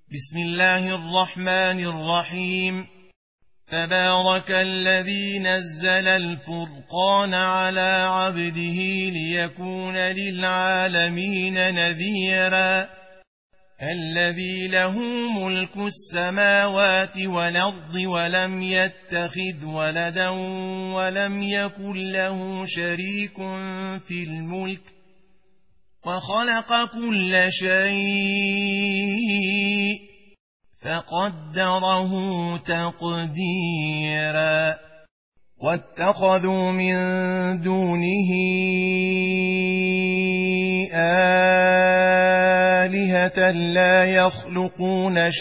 بسم الله الرحمن الرحيم. تبارك الذي نزل الفرقان على عبده ليكون للعالمين نذيرا. الذي له ملك السماوات والأرض ولم يتخذ ولدا ولم يكن له شريك في الملك وخلق كل شيء فقدره تقديرا. واتخذوا من دونه آلهة لا يخلقون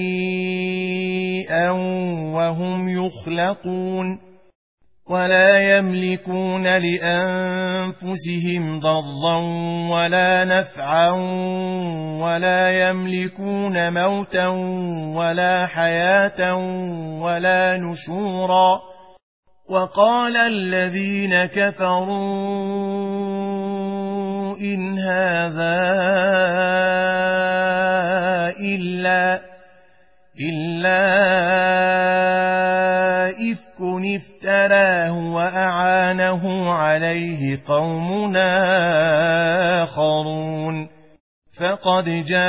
شيئا وهم يخلقون ولا يملكون لأنفسهم ضرا ولا نفعا ولا يملكون موتا ولا حياة ولا نشورا. وقال الذين كفروا إن هذا إلا إفك افتراه وأعانه عليه قوم آخرون فقد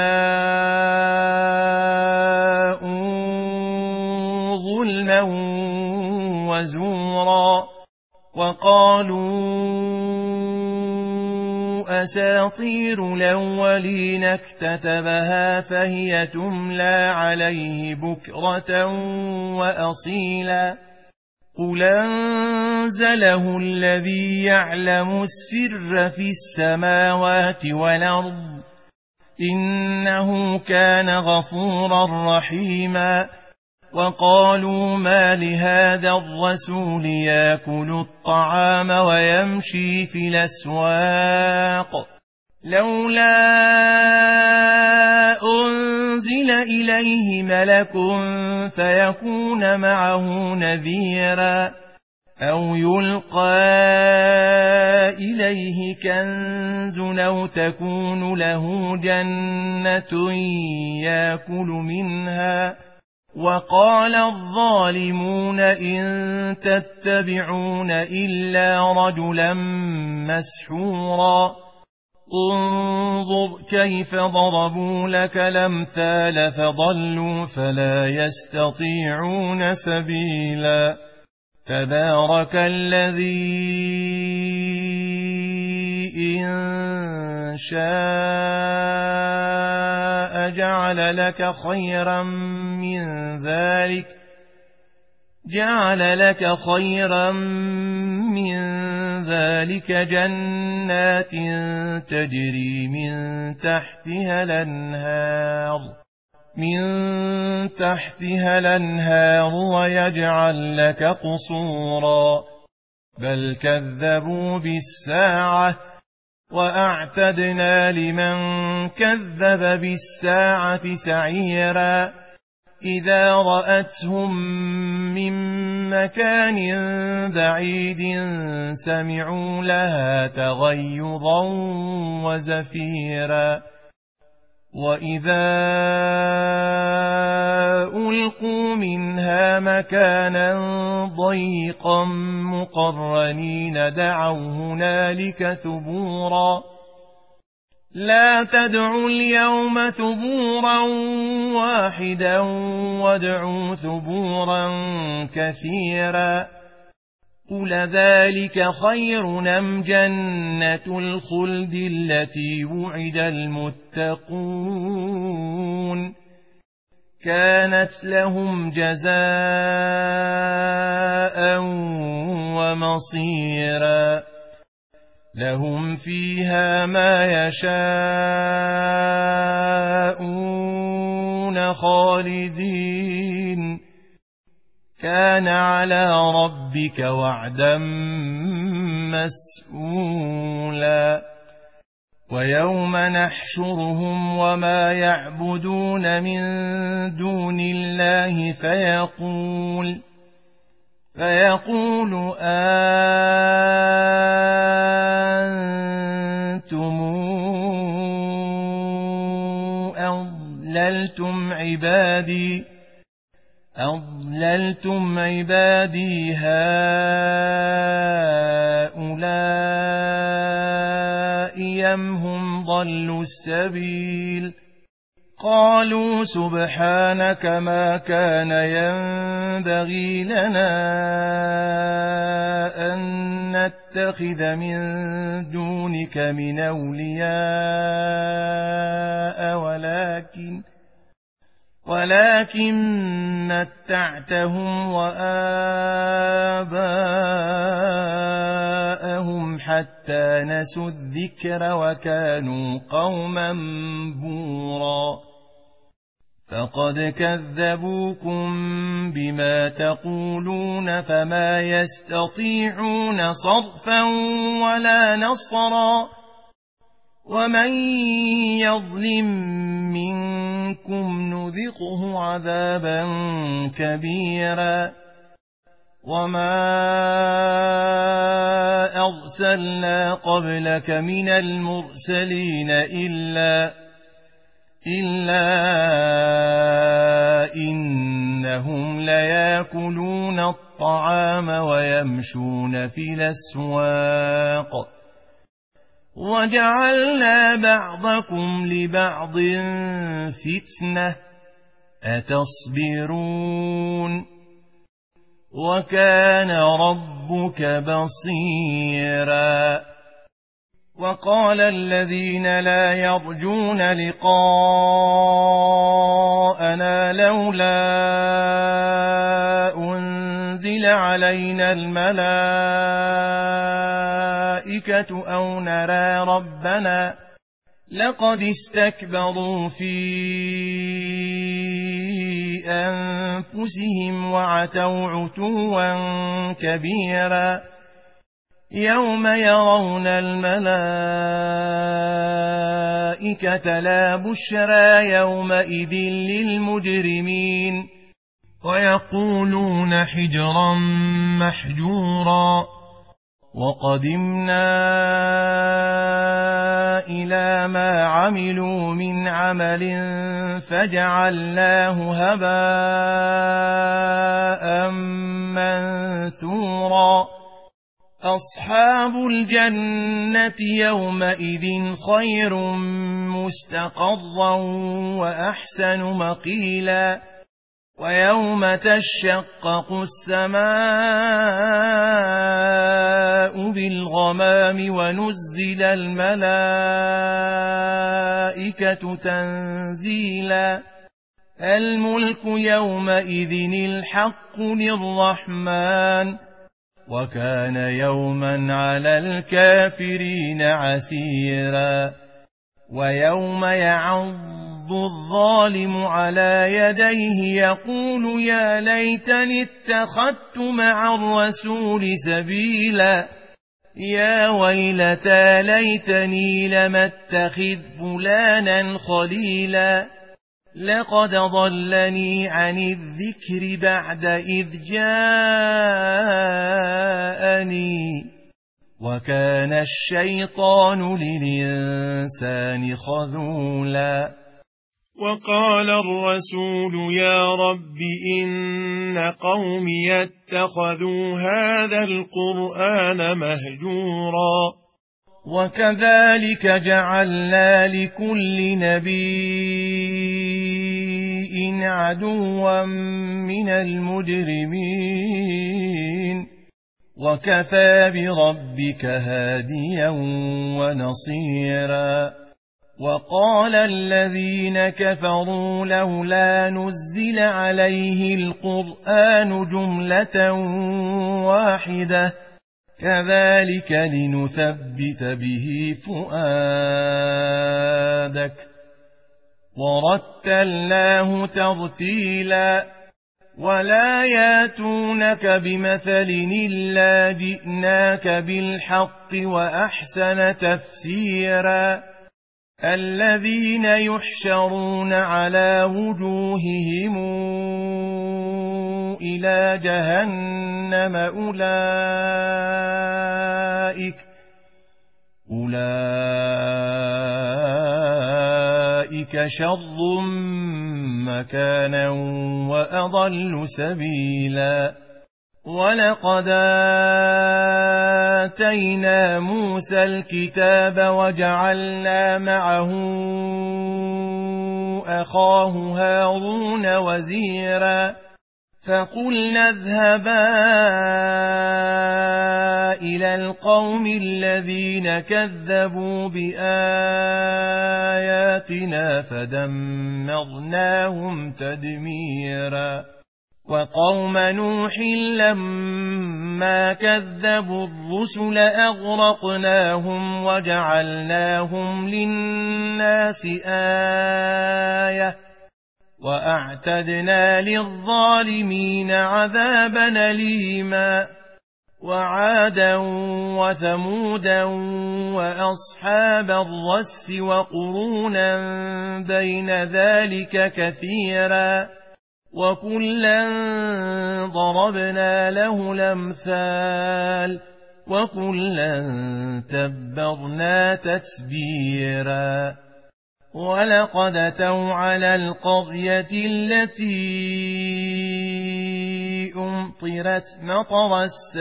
جاءوا ظلما وزورا. وقالوا أساطير الأولين اكتتبها فهي تملى عليه بكرة وأصيلا. قل أنزله الذي يعلم السر في السماوات والأرض إنه كان غفورا رحيما. وقالوا ما لهذا الرسول يأكل الطعام ويمشي في الأسواق لولا أنزل إليه ملك فيكون معه نذيرا أو يلقى إليه كنز أو تكون له جنة يأكل منها. وقال الظالمون إن تتبعون إلا رجلا مسحورا. انظر كيف ضربوا لك الأمثال فضلوا فلا يستطيعون سبيلا. تبارك الذي إن شاء جعل لك خيرا من ذلك جنات تجري من تحتها الأنهار ويجعل لك قصورا. بل كذبوا بالساعة وأعتدنا لمن كذب بالساعة سعيرا. إذا رأتهم من مكان بعيد سمعوا لها تغيظا وزفيرا. وإذا ألقوا منها مكانا ضيقا مقرنين دعوا هنالك ثبورا. لا تدعوا اليوم ثبورا واحدا وادعوا ثبورا كثيرا. قل ذلك خير أم جنة الخلد التي وعد المتقون كانت لهم جزاء ومصيرا. لهم فيها ما يشاءون خالدين كان على ربك وعدا مسئولا. ويوم نحشرهم وما يعبدون من دون الله فيقول أنتم أضللتم عبادي هؤلاء أم هم ضلوا السبيل قالوا سبحانك ما كان ينبغي لنا أن نتخذ من دونك من أولياء ولكن متعتهم وآباءهم حتى نسوا الذكر وكانوا قوما بورا فقد كذبوكم بما تقولون فما يستطيعون صرفا ولا نصرا ومن يظلم منكم نذقه عذابا كبيرا وما أرسلنا قبلك من المرسلين إلا إنهم ليأكلون الطعام ويمشون في الأسواق وجعلنا بعضكم لبعض فتنة أتصبرون وكان ربك بصيرا وقال الذين لا يرجون لقاءنا لولا أنزل علينا الملائكة أو نرى ربنا لقد استكبروا في أنفسهم وعتوا عتوا كبيرا يوم يرون الملائكة لا بشرى يومئذ للمجرمين ويقولون حجرا محجورا وقدمنا إلى ما عملوا من عمل فجعلناه هباء منثورا أصحاب الجنة يومئذ خير مستقرا وأحسن مقيلا ويوم تشقق السماء بالغمام ونزل الملائكة تنزيلا الملك يومئذ الحق للرحمن وكان يوما على الكافرين عسيرا ويوم يعض الظالم على يديه يقول يا ليتني اتخذت مع الرسول سبيلا يا ويلتى ليتني لم اتخذ فلانا خليلا لقد ضلني عن الذكر بعد إذ جاءني وكان الشيطان للإنسان خذولا وقال الرسول يا رب إن قومي اتخذوا هذا القرآن مهجورا وكذلك جعلنا لكل نبي عدوا من المجرمين وكفى بربك هاديا ونصيرا وقال الذين كفروا لولا نزل عليه القرآن جملة واحدة كذلك لنثبت به فؤادك ورتلناه ترتيلا ولا ياتونك بمثل إلا جئناك بالحق وأحسن تفسيرا الذين يحشرون على وجوههم إلى جهنم أولئك أولئك شر مكانا وأضل سبيلا ولقد آتينا موسى الكتاب وجعلنا معه أخاه هارون وزيرا فقلنا اذهبا إلى القوم الذين كذبوا بآياتنا فدمرناهم تدميرا وقوم نوح لما كذبوا الرسل أغرقناهم وجعلناهم للناس آية وأعتدنا للظالمين عذابا أليما وعادا وثمودا وأصحاب الرس وقرونا بين ذلك كثيرا وكلا ضربنا له الأمثال وكلا تبرنا تتبيرا ولقد أتوا على القرية التي أمطرت مطر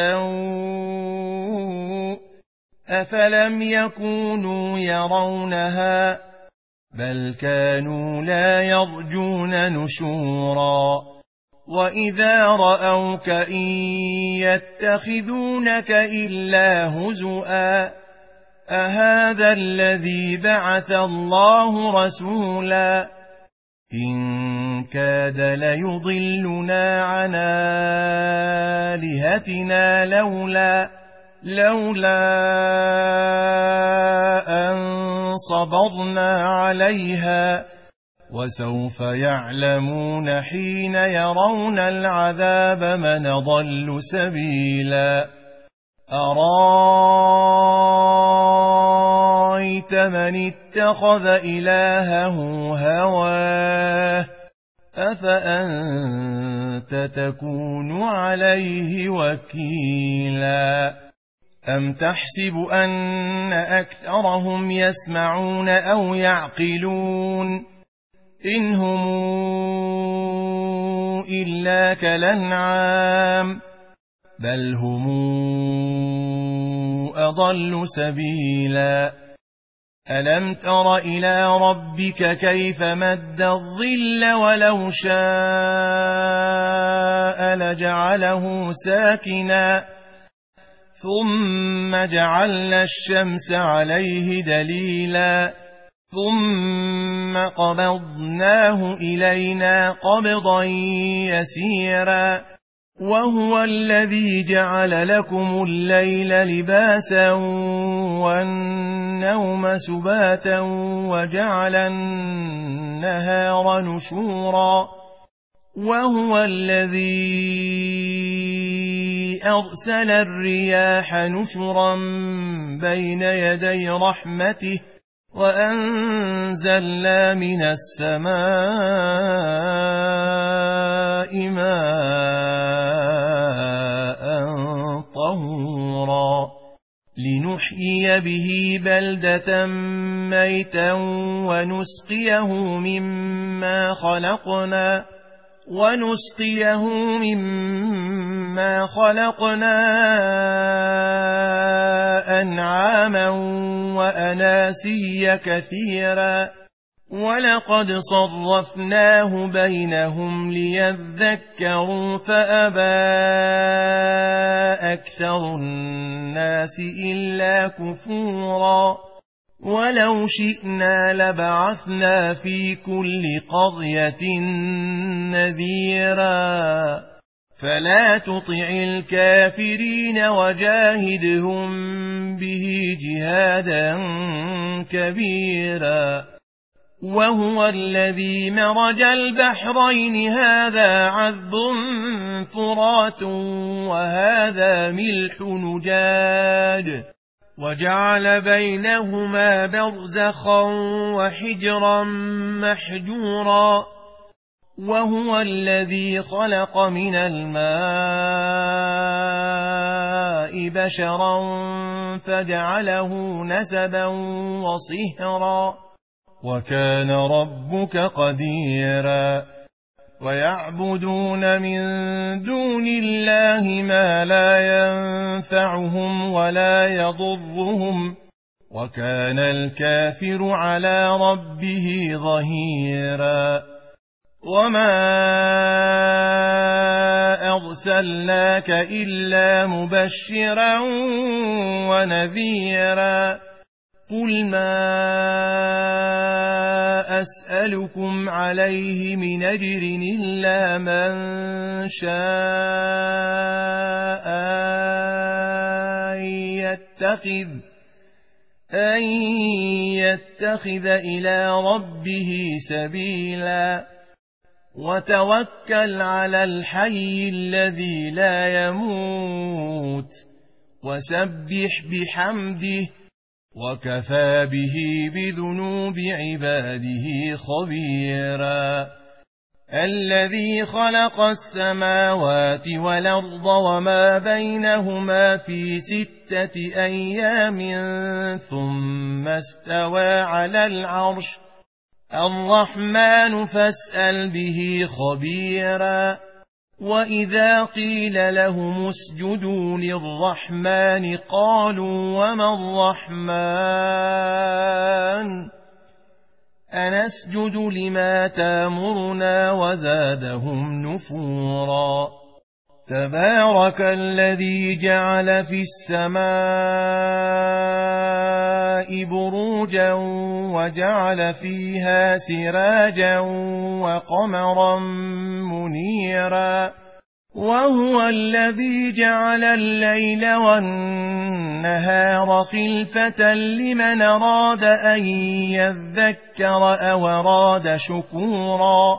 السوء أفلم يكونوا يرونها بل كانوا لا يرجون نشورا وإذا رأوك إن يتخذونك إلا هزؤا أهذا الذي بعث الله رسولا إن كاد ليضلنا عن آلهتنا لولا أن صبرنا عليها وسوف يعلمون حين يرون العذاب من ضل سبيلا أرأيت من اتخذ إلهه هواه أفأنت تكون عليه وكيلا أم تحسب أن أكثرهم يسمعون أو يعقلون إن هم إلا كالأنعام بل هم أضل سبيلا ألم تر إلى ربك كيف مد الظل ولو شاء لجعله ساكنا ثم جعلنا الشمس عليه دليلا ثم قبضناه إلينا قبضا يسيرا وهو الذي جعل لكم الليل لباسا والنوم سباتا وجعل النهار نشورا وهو الذي أرسل الرياح نشرا بين يدي رحمته وأنزلنا من السماء ماء طهورا لنحيي به بلدة ميتا ونسقيه مما خلقنا أنعاما وأناسيا كثيرا ولقد صرفناه بينهم ليذكروا فأبى أكثر الناس إلا كفورا ولو شئنا لبعثنا في كل قرية نذيرا فلا تطع الكافرين وجاهدهم به جهادا كبيرا وهو الذي مرج البحرين هذا عذب فرات وهذا ملح نجاج وجعل بينهما برزخا وحجرا محجورا وهو الذي خلق من الماء بشرا فجعله نسبا وصهرا وكان ربك قديرا ويعبدون من دون الله ما لا ينفعهم ولا يضرهم وكان الكافر على ربه ظهيرا وما أرسلناك إلا مبشرا ونذيرا قل ما أسألكم عليه من أجر إلا من شاء أن يتخذ إلى ربه سبيلا وتوكل على الحي الذي لا يموت وسبح بحمده وكفى به بذنوب عباده خبيرا الذي خلق السماوات والأرض وما بينهما في 6 أيام ثم استوى على العرش الرحمن فاسأل به خبيرا وإذا قيل لهم اسجدوا للرحمن قالوا وما الرحمن أنسجد لما تامرنا وزادهم نفورا تبارك الذي جعل في السماء بروجا وجعل فيها سراجا وقمرا منيرا وهو الذي جعل الليل والنهار خلفة لمن أراد أن يذكر أو أراد شكورا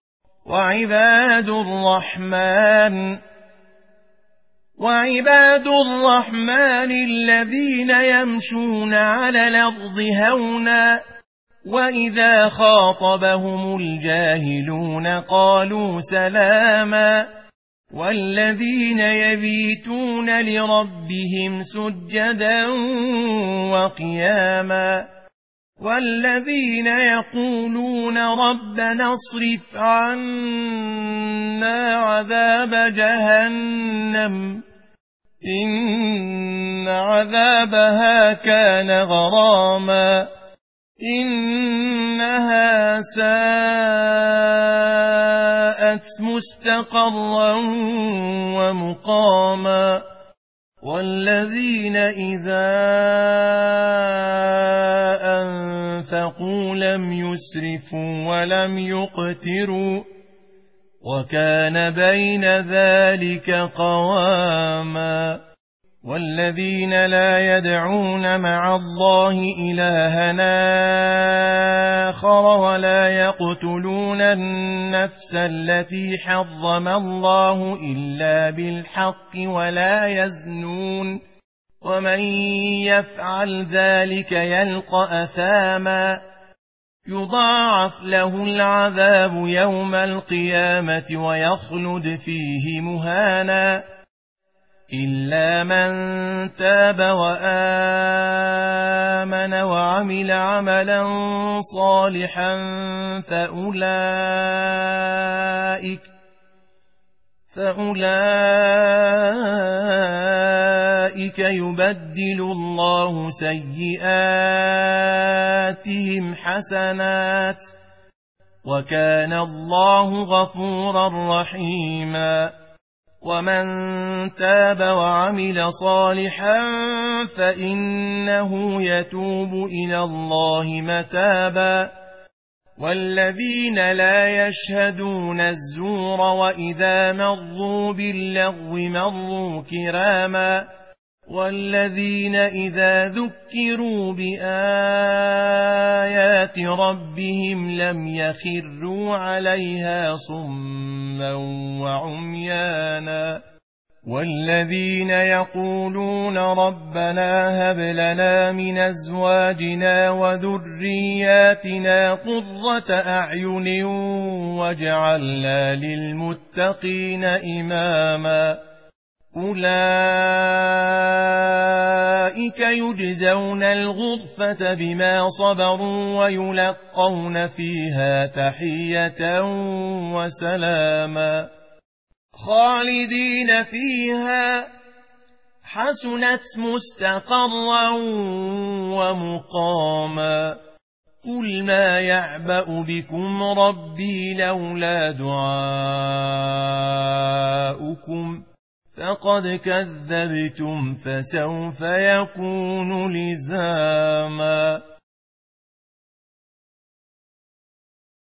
وعباد الرحمن الذين يمشون على الأرض هونا وإذا خاطبهم الجاهلون قالوا سلاما والذين يبيتون لربهم سجدا وقياما والذين يقولون ربنا اصرف عنا عذاب جهنم إن عذابها كان غراما إنها ساءت مستقرا ومقاما والذين إذا أنفقوا لم يسرفوا ولم يقتروا وكان بين ذلك قواما والذين لا يدعون مع الله إلهنا آخر ولا يقتلون النفس التي حرم الله إلا بالحق ولا يزنون ومن يفعل ذلك يلقى أثاما يضاعف له العذاب يوم القيامة ويخلد فيه مهانا إلا من تاب وآمن وعمل عملا صالحا فأولئك يبدل الله سيئاتهم حسنات وكان الله غفورا رحيما ومن تاب وعمل صالحا فإنه يتوب إلى الله متابا والذين لا يشهدون الزور وإذا مروا باللغو مروا كراما والذين إذا ذكروا بآيات ربهم لم يخروا عليها صما وعميانا والذين يقولون ربنا هب لنا من أزواجنا وذرياتنا قرة أعين واجعلنا للمتقين إماما أولئك يجزون الغرفة بما صبروا ويلقون فيها تحية وسلاما خالدين فيها حسنت مستقرا ومقاما قل ما يعبأ بكم ربي لولا دعاؤكم فقد كذبتم فسوف يكون لزاما